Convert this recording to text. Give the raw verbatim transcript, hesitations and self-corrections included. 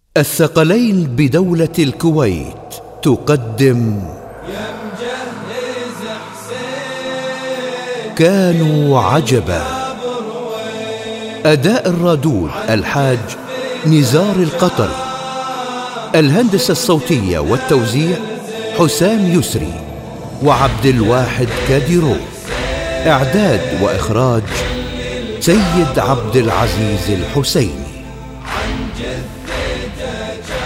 الثقلين بدولة الكويت تقدم كانوا عجبا. أداء الرادود الحاج نزار القطري. الهندسة الصوتية والتوزيع حسام يسري وعبد الواحد كاديرو. إعداد وإخراج سيد عبد العزيز الحسيني.